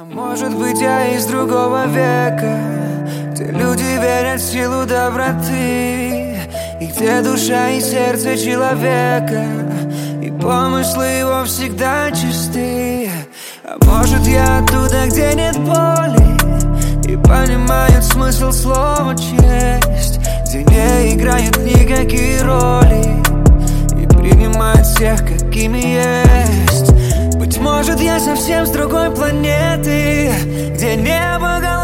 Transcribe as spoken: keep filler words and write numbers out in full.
Может быть, я из другого века, где люди верят в силу доброты, и где душа и сердце человека, и помыслы его всегда чисты. А может, я оттуда, где нет боли, и понимают смысл слова честь, где не играют никакие роли, и принимают всех, какими есть. Быть может, я совсем с другой планеты, где небо голубое,